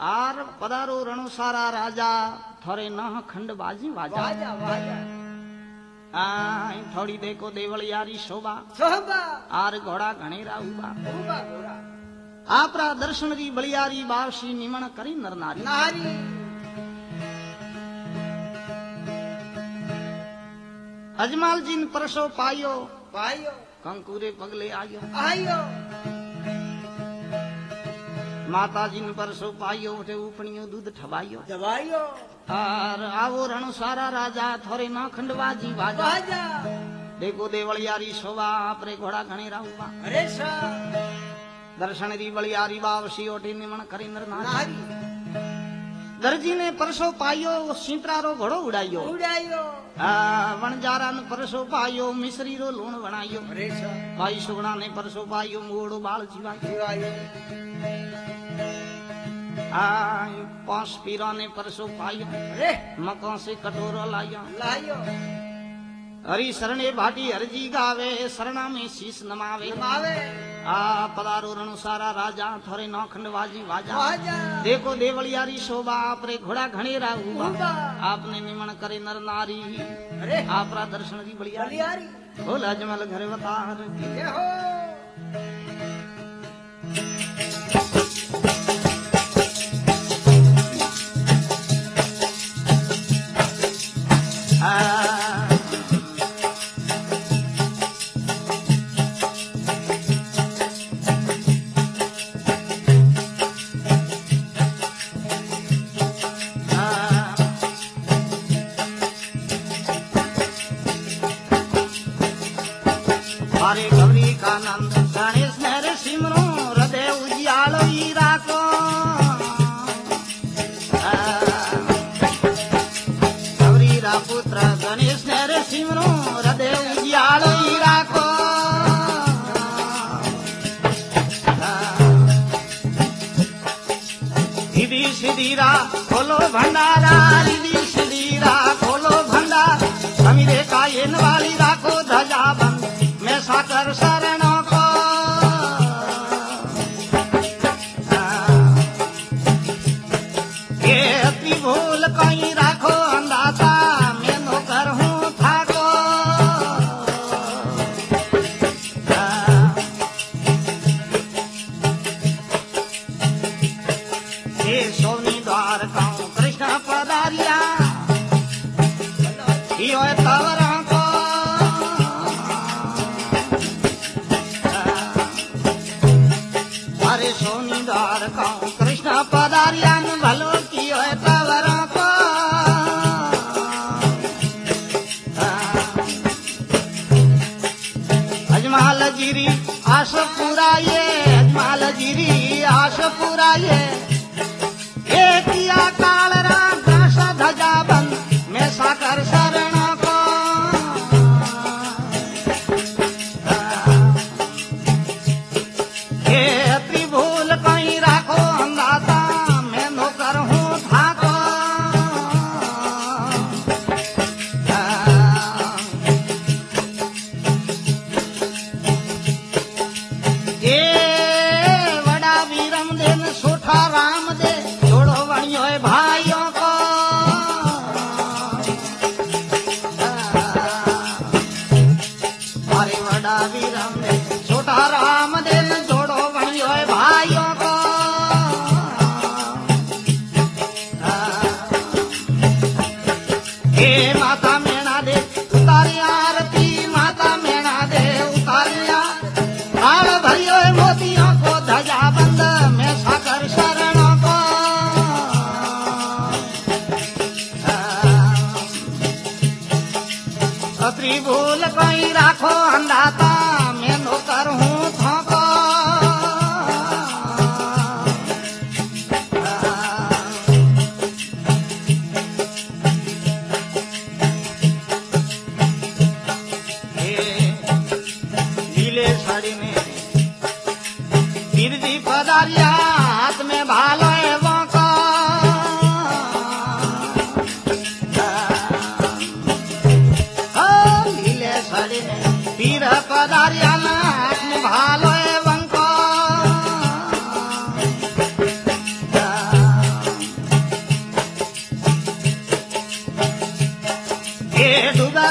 Are पधारो रणु सारा राजा थोरे न खंड बाजी वाजा आय थोड़ी देखो देवलियारी शोभा आर घोड़ा घणेरा उबा आपरा दर्शन री बलियारी बावशी निमण करी नर नारी अजमाल जी ने परसो पायो कंकुरे पगले आयो माता जी ने परसो पायो उठे उपनियो दूध ठवायो और आवो रणु सारा राजा थोरे ना खंडवाजी वाजा देखो देवलियारी शोभा आपरे घोड़ा घणेरा उबा दर्शन री बलियारी बावशी ओटी निमण करी नर नारी दर्जी ने परसो पायो सींतरा रो घोड़ो उड़ायो वणजारा ने परसो पायो मिश्री रो लूण बनायो भाई सुगणा ने परसो पायो मोड़ो बाल जीवायो पांच पीरा ने परसो पायो मकों से कटोरो लायो हरी शरणे भाटी हरजी गावे शरणा में शीश नमावे आ पधारो रणु सारा राजा थोरे नौ खंडवाजी वाजा देखो देवलियारी शोभा आपरे घोड़ा घणेरा हुआ आपने निमण करे नर नारी आपरा दर्शन की बलियारी बोल अजमल घर अवतार सिद्धीरा खोलो भंडारा रिधि सिद्धीरा खोलो भंडार समीरे कायन वाली राखो ध्वजा बंद मैं साकर शरणों को ये अपनी भूल कहीं राखो अंदाता मैं नौकर हूँ थाको ये सोनी द्वार कहूँ कृष्ण पधारिया यो तवरा को अरे सोनी द्वार कहूँ कृष्ण पधारिया न भलो कियो तवरा को अजमाल जीरी आश पुराये अजमाल जीरी आश पुराये किया काल राम दास ध्वजा बंद मैं साकर शरण को ये त्रिभूल कहीं राखो अंदाता मैं नौकर हूँ थाको ये वड़ा वीरम देन सोठा राम दे भाई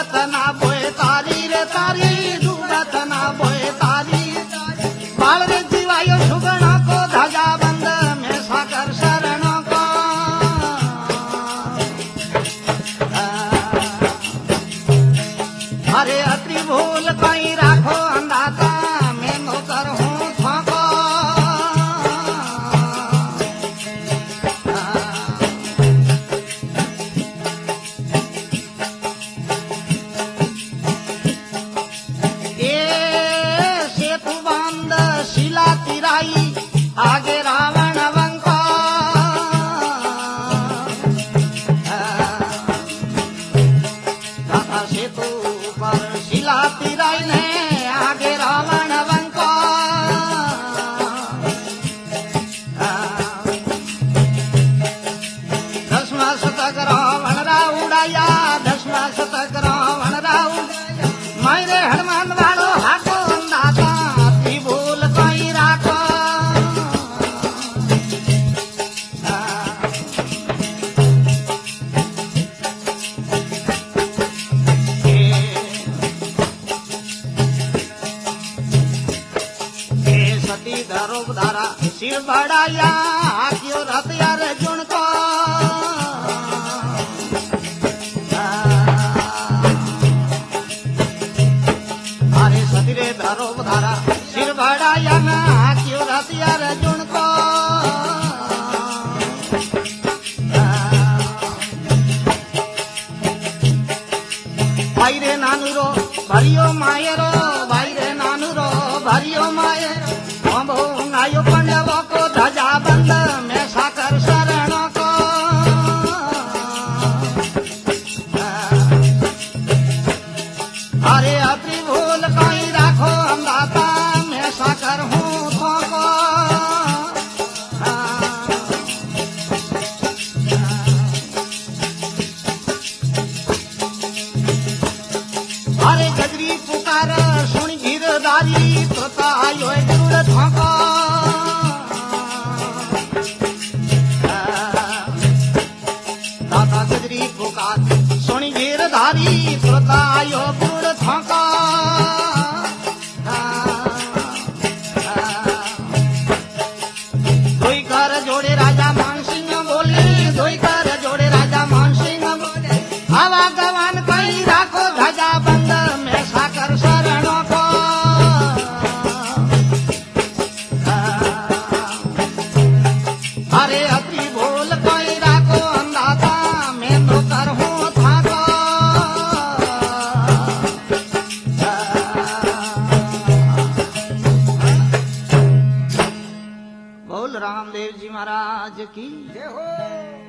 डूबत ना बोए तारी रे तारी डूबत ना बोए तारी बाल रे जीवायो सुगणों को ध्वजा बंद में साकर शरणों को अरे अति भूल कहीं राखो अंदाता मैं नौकर हूँ थोको सेतु बांध शिला तिराई आगे रावण वंको दादा सेतु पर शिला तिराई ने आगे रावण वंको दसवा शतक रावण रा उड़ाया दसवा शतक रावण रा उड़ाया मायरे हनुमान वालो हाको अंदाता अति भूल कहीं राखो सती धरो धारा सिर बढ़ाया हाकियो रथ यार जुण को अरे सती रे धरो धारा सिर बढ़ाया ना हाकियो रथ यार जुण को भाई रे नानू रो भरियो मायरो भाई रे नानू रो भरियो मायरो आयो पंडवों को ध्वजा बंद में साकर शरणों को अरे अति भूल कहीं राखो अंदाता मैं साकर हूँ थोको अरे गजरी पुकार सुन गिरदारी तो आयो जरूर थोको दादा गजरी पुकार सुन गिरधारी तो आयो बुढ़ थोको दोई कर जोड़े राजा मान सिंह बोले दोई कर जोड़े राजा मान सिंह बोले हवा गवान कहीं राखो ध्वजा बंद में साकर शरणों को अरे अति भूल कहीं राखो अंदाता मैं नौकर हूँ थाको बोल रामदेव जी महाराज की जय हो।